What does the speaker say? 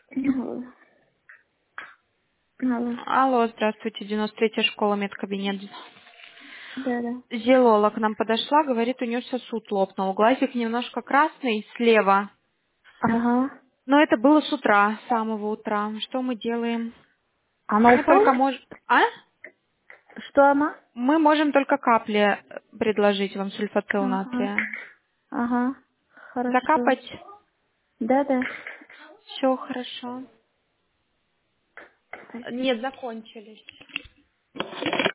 Алло. Алло. Алло, здравствуйте, 93-я школа, медкабинет. Да-да. Зелола к нам подошла, говорит, у нее сосуд лопнул. Глазик немножко красный слева. Ага. Но это было с утра, с самого утра. Что мы делаем? Она Мы упала? только можем... А? Что она? Мы можем только капли предложить вам сульфацил Ага. натрия. Ага. Хорошо. Закапать? Да-да. Все хорошо. Спасибо. Нет, закончились.